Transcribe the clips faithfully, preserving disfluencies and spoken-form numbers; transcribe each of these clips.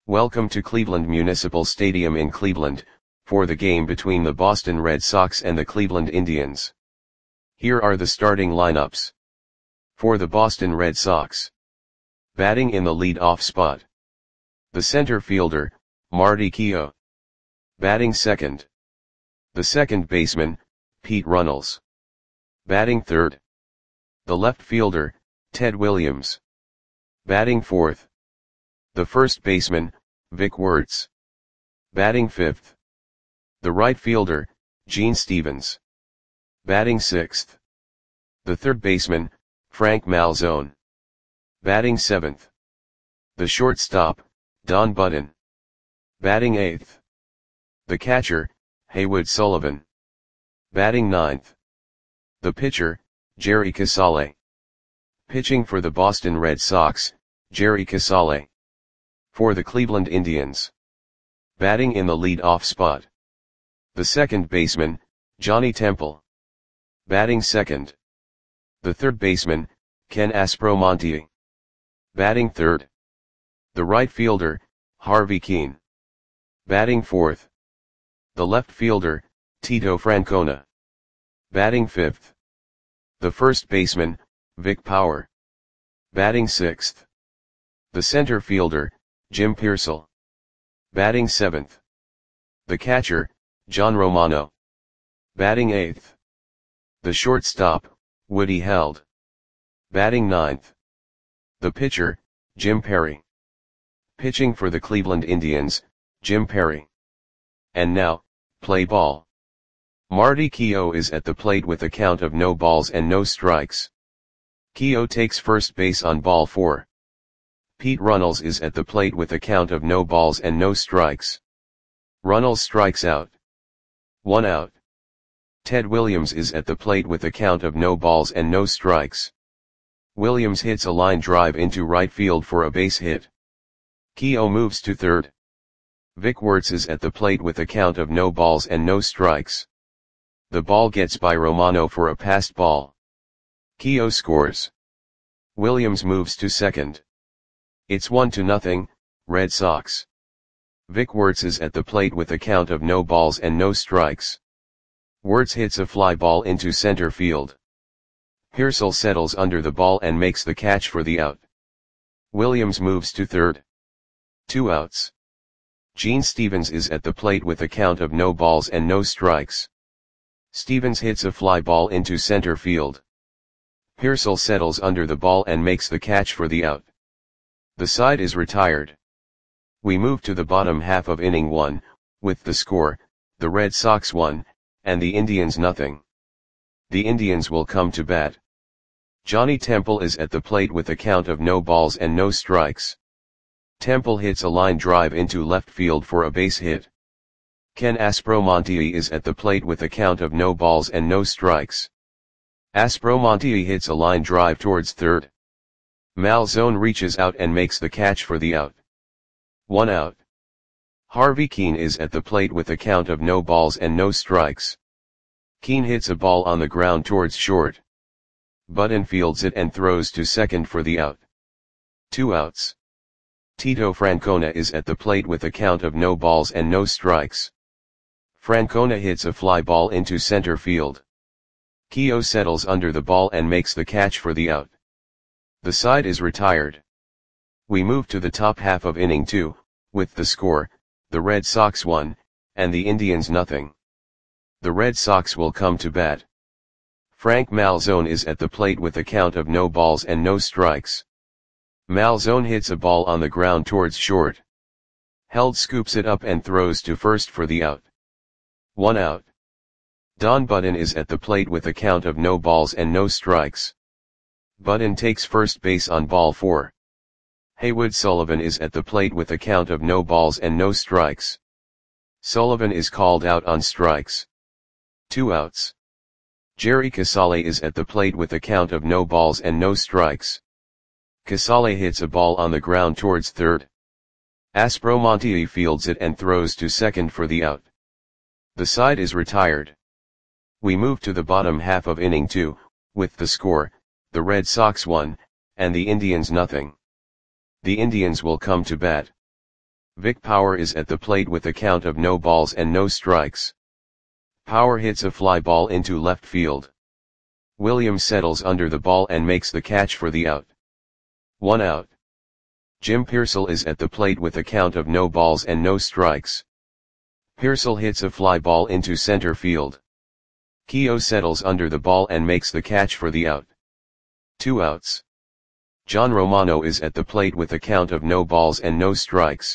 Welcome to Cleveland Municipal Stadium in Cleveland, for the game between the Boston Red Sox and the Cleveland Indians. Here are the starting lineups. For the Boston Red Sox. Batting in the lead-off spot. The center fielder, Marty Keough. Batting second. The second baseman, Pete Runnels. Batting third. The left fielder, Ted Williams. Batting fourth. The first baseman, Vic Wertz. Batting fifth. The right fielder, Gene Stevens. Batting sixth. The third baseman, Frank Malzone. Batting seventh. The shortstop, Don Budden. Batting eighth. The catcher, Haywood Sullivan. Batting ninth. The pitcher, Jerry Casale. Pitching for the Boston Red Sox, Jerry Casale. For the Cleveland Indians. Batting in the lead-off spot. The second baseman, Johnny Temple. Batting second. The third baseman, Ken Aspromonte. Batting third. The right fielder, Harvey Kuenn. Batting fourth. The left fielder, Tito Francona. Batting fifth. The first baseman, Vic Power. Batting sixth. The center fielder, Jim Piersall. Batting seventh. The catcher, John Romano. Batting eighth. The shortstop, Woody Held. Batting ninth. The pitcher, Jim Perry. Pitching for the Cleveland Indians, Jim Perry. And now, play ball. Marty Keough is at the plate with a count of no balls and no strikes. Keough takes first base on ball four. Pete Runnels is at the plate with a count of no balls and no strikes. Runnels strikes out. One out. Ted Williams is at the plate with a count of no balls and no strikes. Williams hits a line drive into right field for a base hit. Keough moves to third. Vic Wertz is at the plate with a count of no balls and no strikes. The ball gets by Romano for a passed ball. Keough scores. Williams moves to second. It's one to nothing, Red Sox. Vic Wertz is at the plate with a count of no balls and no strikes. Wertz hits a fly ball into center field. Piersall settles under the ball and makes the catch for the out. Williams moves to third. Two outs. Gene Stevens is at the plate with a count of no balls and no strikes. Stevens hits a fly ball into center field. Piersall settles under the ball and makes the catch for the out. The side is retired. We move to the bottom half of inning one, with the score, the Red Sox one, and the Indians nothing. The Indians will come to bat. Johnny Temple is at the plate with a count of no balls and no strikes. Temple hits a line drive into left field for a base hit. Ken Aspromonte is at the plate with a count of no balls and no strikes. Aspromonte hits a line drive towards third. Malzone reaches out and makes the catch for the out. One out. Harvey Kuenn is at the plate with a count of no balls and no strikes. Kuenn hits a ball on the ground towards short. Budden fields it and throws to second for the out. Two outs. Tito Francona is at the plate with a count of no balls and no strikes. Francona hits a fly ball into center field. Keough settles under the ball and makes the catch for the out. The side is retired. We move to the top half of inning two, with the score, the Red Sox one, and the Indians nothing. The Red Sox will come to bat. Frank Malzone is at the plate with a count of no balls and no strikes. Malzone hits a ball on the ground towards short. Held scoops it up and throws to first for the out. One out. Don Budden is at the plate with a count of no balls and no strikes. Budden takes first base on ball four. Haywood Sullivan is at the plate with a count of no balls and no strikes. Sullivan is called out on strikes. Two outs. Jerry Casale is at the plate with a count of no balls and no strikes. Casale hits a ball on the ground towards third. Aspromonte fields it and throws to second for the out. The side is retired. We move to the bottom half of inning two, with the score, the Red Sox one, and the Indians nothing. The Indians will come to bat. Vic Power is at the plate with a count of no balls and no strikes. Power hits a fly ball into left field. Williams settles under the ball and makes the catch for the out. One out. Jim Piersall is at the plate with a count of no balls and no strikes. Piersall hits a fly ball into center field. Keogh settles under the ball and makes the catch for the out. Two outs. John Romano is at the plate with a count of no balls and no strikes.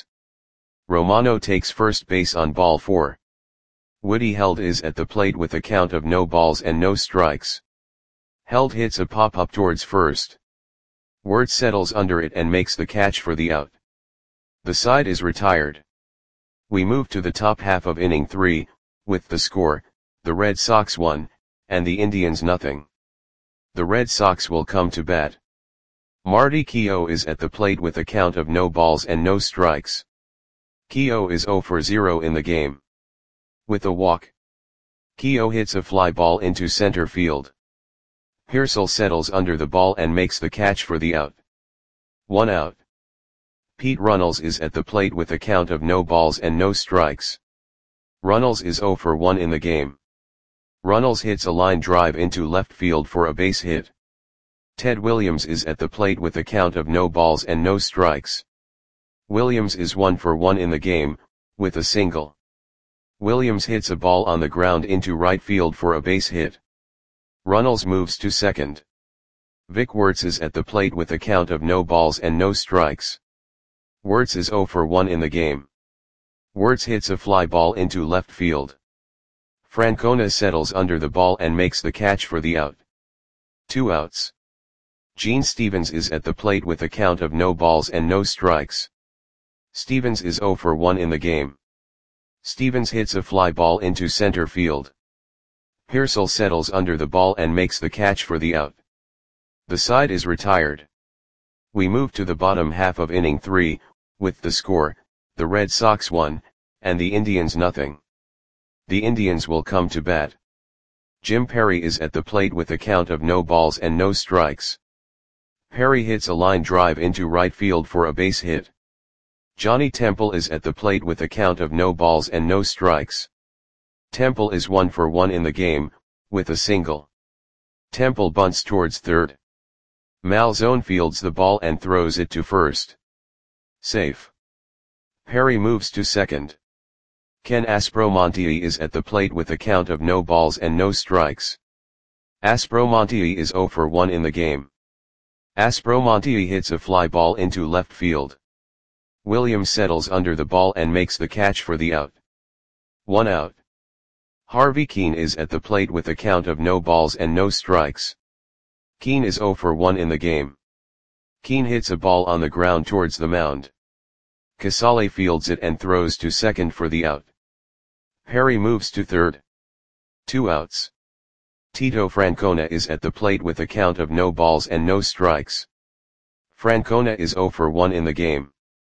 Romano takes first base on ball four. Woody Held is at the plate with a count of no balls and no strikes. Held hits a pop-up towards first. Wirtz settles under it and makes the catch for the out. The side is retired. We move to the top half of inning three, with the score, the Red Sox one, and the Indians nothing. The Red Sox will come to bat. Marty Keogh is at the plate with a count of no balls and no strikes. Keogh is zero for zero in the game. With a walk, Keogh hits a fly ball into center field. Piersall settles under the ball and makes the catch for the out. One out. Pete Runnels is at the plate with a count of no balls and no strikes. Runnels is zero for one in the game. Runnels hits a line drive into left field for a base hit. Ted Williams is at the plate with a count of no balls and no strikes. Williams is one for one in the game, with a single. Williams hits a ball on the ground into right field for a base hit. Runnels moves to second. Vic Wirtz is at the plate with a count of no balls and no strikes. Wirtz is zero for one in the game. Wirtz hits a fly ball into left field. Francona settles under the ball and makes the catch for the out. Two outs. Gene Stevens is at the plate with a count of no balls and no strikes. Stevens is zero for one in the game. Stevens hits a fly ball into center field. Piersall settles under the ball and makes the catch for the out. The side is retired. We move to the bottom half of inning three, with the score, the Red Sox one, and the Indians nothing. The Indians will come to bat. Jim Perry is at the plate with a count of no balls and no strikes. Perry hits a line drive into right field for a base hit. Johnny Temple is at the plate with a count of no balls and no strikes. Temple is one for one in the game, with a single. Temple bunts towards third. Malzone fields the ball and throws it to first. Safe. Perry moves to second. Ken Aspromonte is at the plate with a count of no balls and no strikes. Aspromonte is zero for one in the game. Aspromonte hits a fly ball into left field. Williams settles under the ball and makes the catch for the out. One out. Harvey Keene is at the plate with a count of no balls and no strikes. Keene is zero for one in the game. Keene hits a ball on the ground towards the mound. Casale fields it and throws to second for the out. Perry moves to third. Two outs. Tito Francona is at the plate with a count of no balls and no strikes. Francona is zero for one in the game.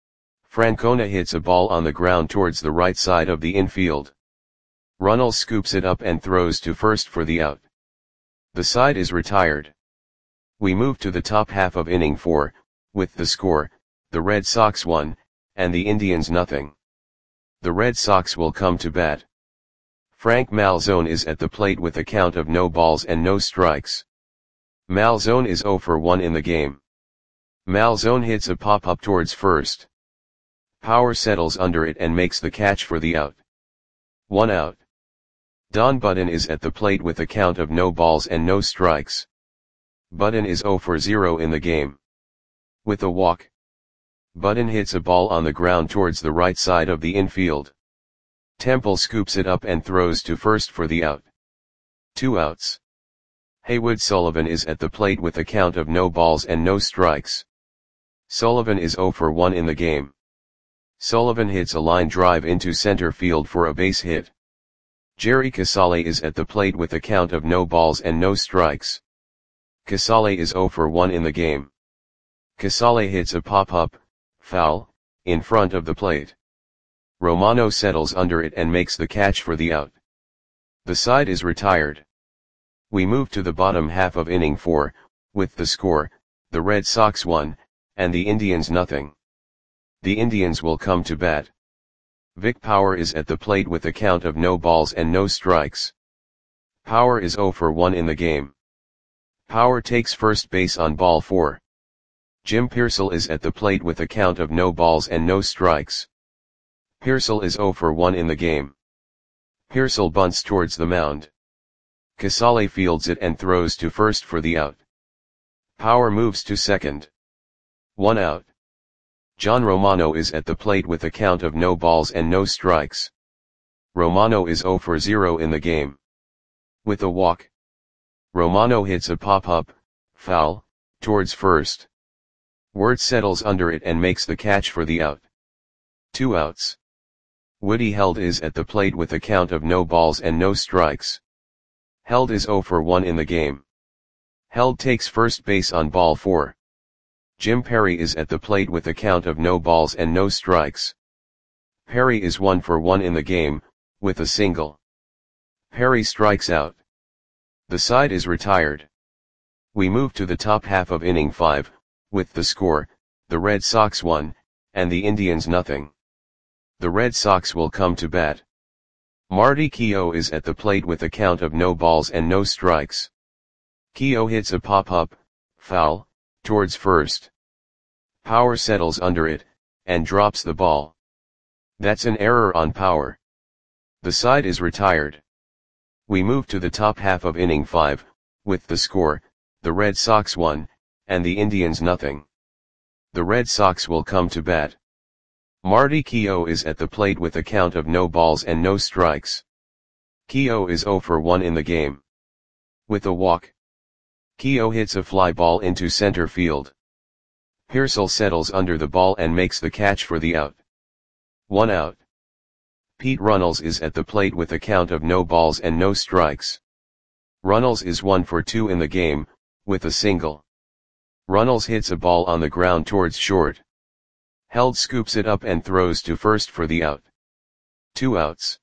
Francona hits a ball on the ground towards the right side of the infield. Runnels scoops it up and throws to first for the out. The side is retired. We move to the top half of inning four, with the score, the Red Sox one, and the Indians nothing. The Red Sox will come to bat. Frank Malzone is at the plate with a count of no balls and no strikes. Malzone is zero for one in the game. Malzone hits a pop-up towards first. Power settles under it and makes the catch for the out. One out. Don Budden is at the plate with a count of no balls and no strikes. Budden is zero for zero in the game. With a walk, Budden hits a ball on the ground towards the right side of the infield. Temple scoops it up and throws to first for the out. Two outs. Haywood Sullivan is at the plate with a count of no balls and no strikes. Sullivan is zero for one in the game. Sullivan hits a line drive into center field for a base hit. Jerry Casale is at the plate with a count of no balls and no strikes. Casale is zero for one in the game. Casale hits a pop-up, foul, in front of the plate. Romano settles under it and makes the catch for the out. The side is retired. We move to the bottom half of inning four, with the score, the Red Sox one, and the Indians nothing. The Indians will come to bat. Vic Power is at the plate with a count of no balls and no strikes. Power is zero for one in the game. Power takes first base on ball four. Jim Pearsall is at the plate with a count of no balls and no strikes. Pearsall is zero for one in the game. Pearsall bunts towards the mound. Casale fields it and throws to first for the out. Power moves to second. One out. John Romano is at the plate with a count of no balls and no strikes. Romano is zero for zero in the game. With a walk, Romano hits a pop-up, foul, towards first. Wirtz settles under it and makes the catch for the out. Two outs. Woody Held is at the plate with a count of no balls and no strikes. Held is zero for one in the game. Held takes first base on ball four. Jim Perry is at the plate with a count of no balls and no strikes. Perry is one for one in the game, with a single. Perry strikes out. The side is retired. We move to the top half of inning five, with the score, the Red Sox one, and the Indians nothing. The Red Sox will come to bat. Marty Keough is at the plate with a count of no balls and no strikes. Keough hits a pop-up, foul, towards first. Power settles under it, and drops the ball. That's an error on Power. The side is retired. We move to the top half of inning five, with the score, the Red Sox one, and the Indians nothing. The Red Sox will come to bat. Marty Keough is at the plate with a count of no balls and no strikes. Keough is zero for one in the game. With a walk, Keough hits a fly ball into center field. Pearsall settles under the ball and makes the catch for the out. One out. Pete Runnels is at the plate with a count of no balls and no strikes. Runnels is one for two in the game, with a single. Runnels hits a ball on the ground towards short. Held scoops it up and throws to first for the out. Two outs.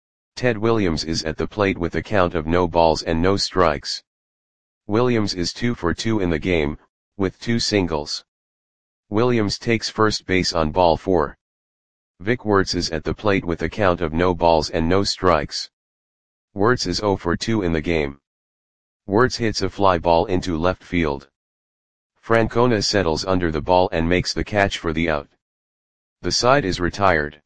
Ted Williams is at the plate with a count of no balls and no strikes. Williams is two for two in the game, with two singles. Williams takes first base on ball four. Vic Wirtz is at the plate with a count of no balls and no strikes. Wirtz is zero for two in the game. Wirtz hits a fly ball into left field. Francona settles under the ball and makes the catch for the out. The side is retired.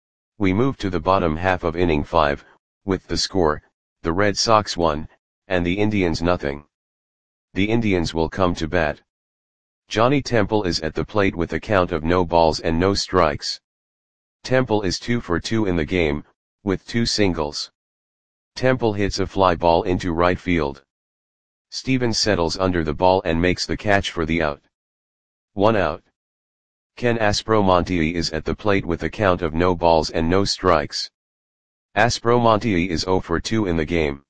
We move to the bottom half of inning five, with the score, the Red Sox one, and the Indians nothing. The Indians will come to bat. Johnny Temple is at the plate with a count of no balls and no strikes. Temple is two for two in the game, with two singles. Temple hits a fly ball into right field. Stevens settles under the ball and makes the catch for the out. One out. Ken Aspromonte is at the plate with a count of no balls and no strikes. Aspromonte is zero for two in the game.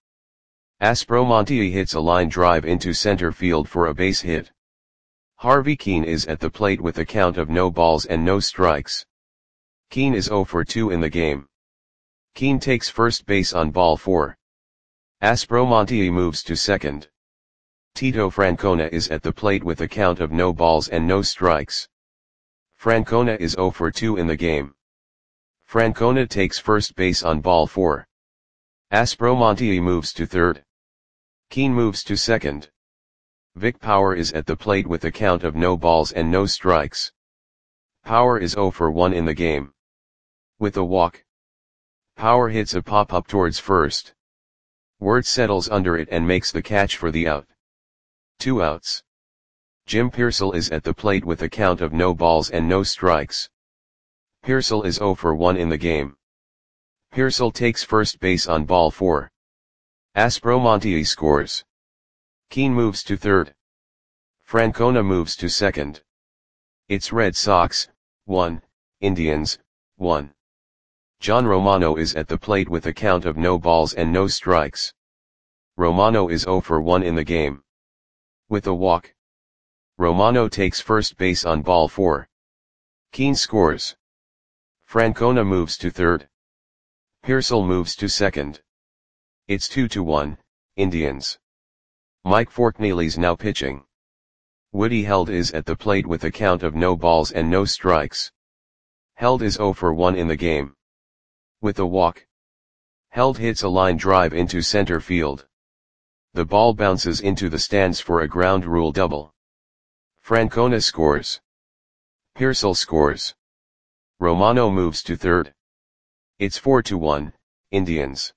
Aspromonte hits a line drive into center field for a base hit. Harvey Keene is at the plate with a count of no balls and no strikes. Keene is zero for two in the game. Keene takes first base on ball four. Aspromonte moves to second. Tito Francona is at the plate with a count of no balls and no strikes. Francona is zero for two in the game. Francona takes first base on ball four. Aspromonte moves to third. Keene moves to second. Vic Power is at the plate with a count of no balls and no strikes. Power is zero for one in the game. With a walk, Power hits a pop-up towards first. Wirtz settles under it and makes the catch for the out. Two outs. Jim Pearsall is at the plate with a count of no balls and no strikes. Pearsall is zero for one in the game. Pearsall takes first base on ball four. Aspromonte scores. Keene moves to third. Francona moves to second. It's Red Sox, one, Indians, one. John Romano is at the plate with a count of no balls and no strikes. Romano is zero for one in the game. With a walk, Romano takes first base on ball four. Keene scores. Francona moves to third. Pearsall moves to second. It's two to one, Indians. Mike Forkneely's now pitching. Woody Held is at the plate with a count of no balls and no strikes. Held is zero for one in the game. With a walk. Held hits a line drive into center field. The ball bounces into the stands for a ground rule double. Francona scores. Pearsall scores. Romano moves to third. It's four to one, Indians.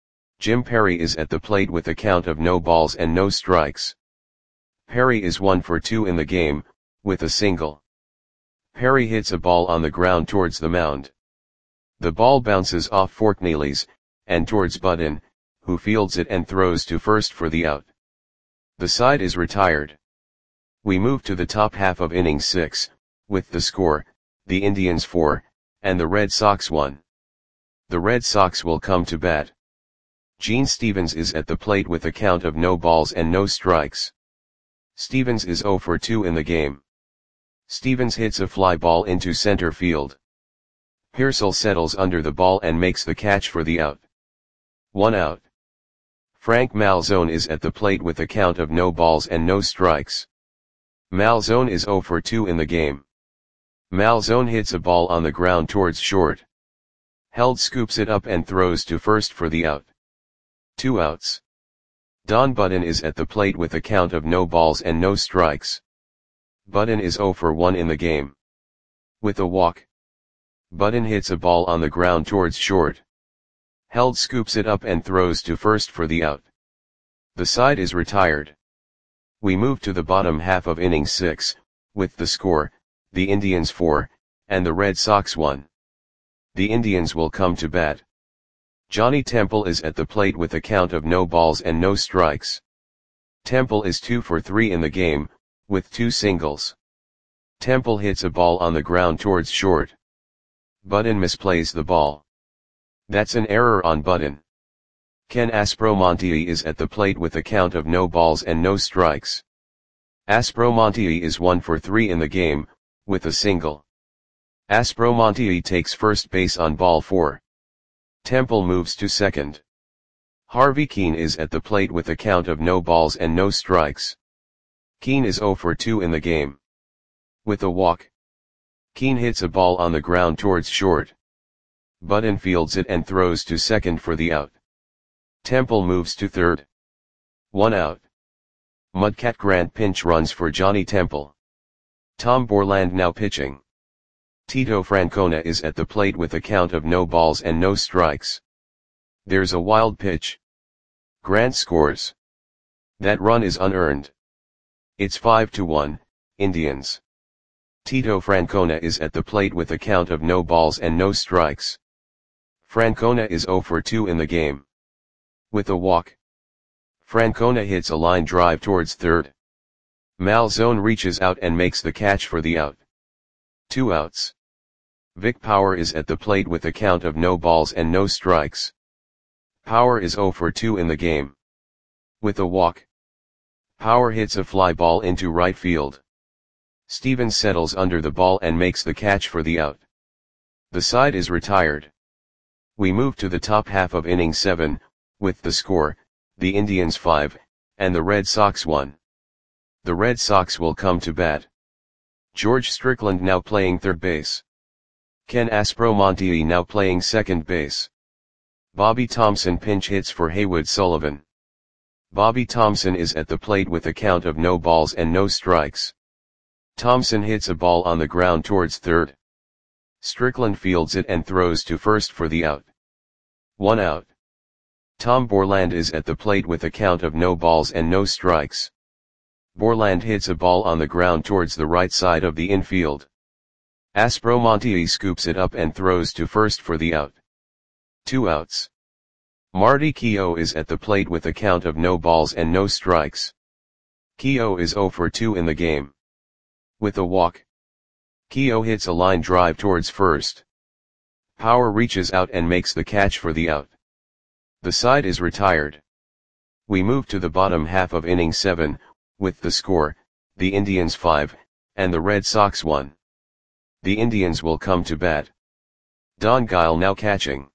Jim Perry is at the plate with a count of no balls and no strikes. Perry is one for two in the game, with a single. Perry hits a ball on the ground towards the mound. The ball bounces off Forkneely's, and towards Budden, who fields it and throws to first for the out. The side is retired. We move to the top half of inning six, with the score, the Indians four, and the Red Sox one. The Red Sox will come to bat. Gene Stevens is at the plate with a count of no balls and no strikes. Stevens is zero for two in the game. Stevens hits a fly ball into center field. Pearsall settles under the ball and makes the catch for the out. One out. Frank Malzone is at the plate with a count of no balls and no strikes. Malzone is zero for two in the game. Malzone hits a ball on the ground towards short. Held scoops it up and throws to first for the out. Two outs. Don Budden is at the plate with a count of no balls and no strikes. Budden is zero for one in the game. With a walk. Budden hits a ball on the ground towards short. Held scoops it up and throws to first for the out. The side is retired. We move to the bottom half of inning six, with the score, the Indians four, and the Red Sox one. The Indians will come to bat. Johnny Temple is at the plate with a count of no balls and no strikes. Temple is two for three in the game, with two singles. Temple hits a ball on the ground towards short. Budden misplays the ball. That's an error on Budden. Ken Aspromonte is at the plate with a count of no balls and no strikes. Aspromonte is one for three in the game, with a single. Aspromonte takes first base on ball four. Temple moves to second. Harvey Keene is at the plate with a count of no balls and no strikes. Keene is zero for two in the game. With a walk. Keene hits a ball on the ground towards short. Budden fields it and throws to second for the out. Temple moves to third. One out. Mudcat Grant pinch runs for Johnny Temple. Tom Borland now pitching. Tito Francona is at the plate with a count of no balls and no strikes. There's a wild pitch. Grant scores. That run is unearned. It's five to one, Indians. Tito Francona is at the plate with a count of no balls and no strikes. Francona is zero for two in the game. With a walk. Francona hits a line drive towards third. Malzone reaches out and makes the catch for the out. Two outs. Vic Power is at the plate with a count of no balls and no strikes. Power is zero for two in the game. With a walk. Power hits a fly ball into right field. Stevens settles under the ball and makes the catch for the out. The side is retired. We move to the top half of inning seven, with the score, the Indians five, and the Red Sox one. The Red Sox will come to bat. George Strickland now playing third base. Ken Aspromonte now playing second base. Bobby Thompson pinch hits for Haywood Sullivan. Bobby Thompson is at the plate with a count of no balls and no strikes. Thompson hits a ball on the ground towards third. Strickland fields it and throws to first for the out. One out. Tom Borland is at the plate with a count of no balls and no strikes. Borland hits a ball on the ground towards the right side of the infield. Aspromonte scoops it up and throws to first for the out. Two outs. Marty Keough is at the plate with a count of no balls and no strikes. Keough is zero for two in the game. With a walk. Keough hits a line drive towards first. Power reaches out and makes the catch for the out. The side is retired. We move to the bottom half of inning seven, with the score, the Indians five, and the Red Sox one. The Indians will come to bat. Don Guile now catching.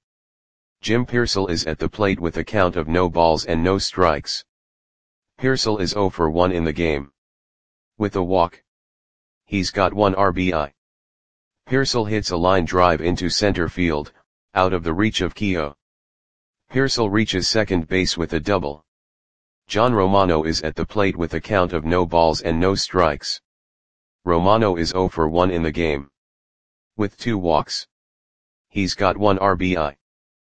Jim Pearsall is at the plate with a count of no balls and no strikes. Pearsall is zero for one in the game. With a walk. He's got one R B I. Pearsall hits a line drive into center field, out of the reach of Keogh. Pearsall reaches second base with a double. John Romano is at the plate with a count of no balls and no strikes. Romano is oh for one in the game, with two walks. He's got one R B I.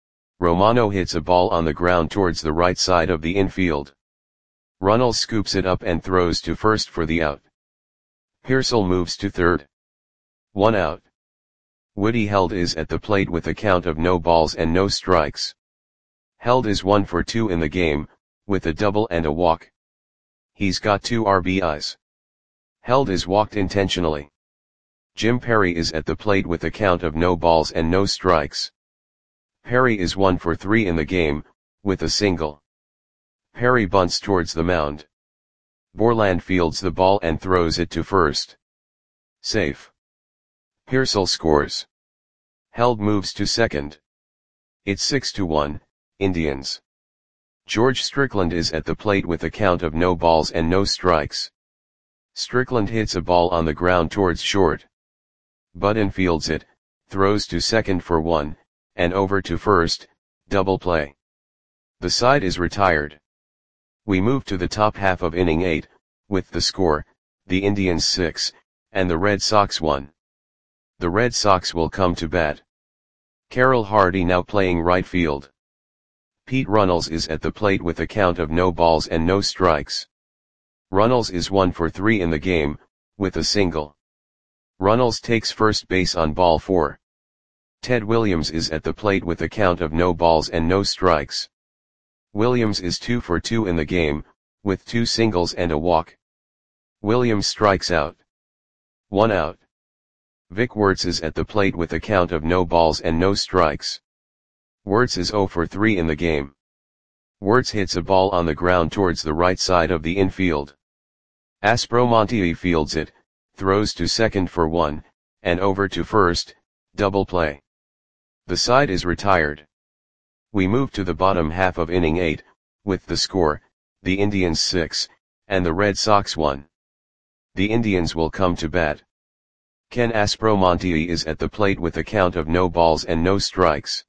Romano hits a ball on the ground towards the right side of the infield. Runnels scoops it up and throws to first for the out. Pearsall moves to third. One out. Woody Held is at the plate with a count of no balls and no strikes. Held is one for two in the game, with a double and a walk. He's got two R B Is. Held is walked intentionally. Jim Perry is at the plate with a count of no balls and no strikes. Perry is one for three in the game, with a single. Perry bunts towards the mound. Borland fields the ball and throws it to first. Safe. Pearsall scores. Held moves to second. It's six to one, Indians. George Strickland is at the plate with a count of no balls and no strikes. Strickland hits a ball on the ground towards short. Budden fields it, throws to second for one, and over to first, double play. The side is retired. We move to the top half of inning eight, with the score, the Indians six, and the Red Sox one. The Red Sox will come to bat. Carroll Hardy now playing right field. Pete Runnels is at the plate with a count of no balls and no strikes. Runnels is one for three in the game, with a single. Runnels takes first base on ball four. Ted Williams is at the plate with a count of no balls and no strikes. Williams is two for two in the game, with two singles and a walk. Williams strikes out. One out. Vic Wertz is at the plate with a count of no balls and no strikes. Wertz is oh for three in the game. Wertz hits a ball on the ground towards the right side of the infield. Aspromonte fields it, throws to second for one, and over to first, double play. The side is retired. We move to the bottom half of inning eight, with the score, the Indians six, and the Red Sox one. The Indians will come to bat. Ken Aspromonte is at the plate with a count of no balls and no strikes.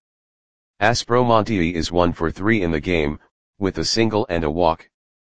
Aspromonte is one for three in the game, with a single and a walk.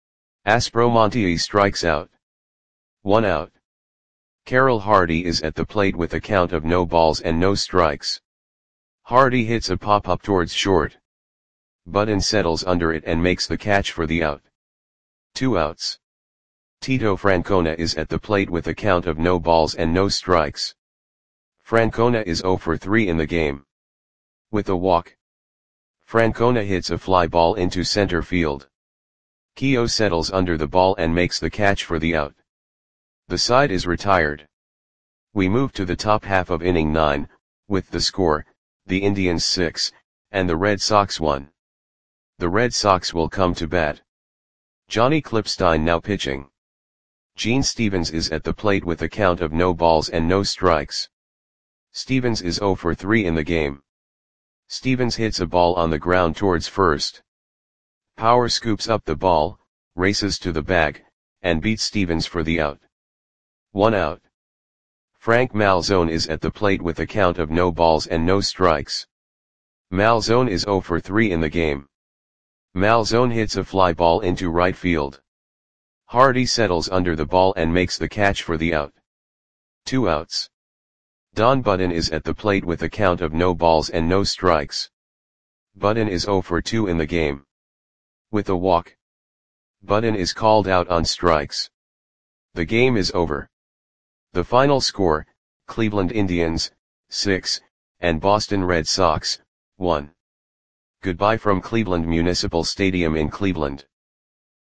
Aspromonte strikes out. One out. Carroll Hardy is at the plate with a count of no balls and no strikes. Hardy hits a pop-up towards short. Budden settles under it and makes the catch for the out. Two outs. Tito Francona is at the plate with a count of no balls and no strikes. Francona is oh for three in the game, with a walk. Francona hits a fly ball into center field. Keogh settles under the ball and makes the catch for the out. The side is retired. We move to the top half of inning nine, with the score, the Indians six, and the Red Sox one. The Red Sox will come to bat. Johnny Klipstein now pitching. Gene Stevens is at the plate with a count of no balls and no strikes. Stevens is oh for three in the game. Stevens hits a ball on the ground towards first. Power scoops up the ball, races to the bag, and beats Stevens for the out. One out. Frank Malzone is at the plate with a count of no balls and no strikes. Malzone is oh for three in the game. Malzone hits a fly ball into right field. Hardy settles under the ball and makes the catch for the out. Two outs. Don Budden is at the plate with a count of no balls and no strikes. Budden is oh for two in the game, with a walk. Budden is called out on strikes. The game is over. The final score, Cleveland Indians, six, and Boston Red Sox, one. Goodbye from Cleveland Municipal Stadium in Cleveland.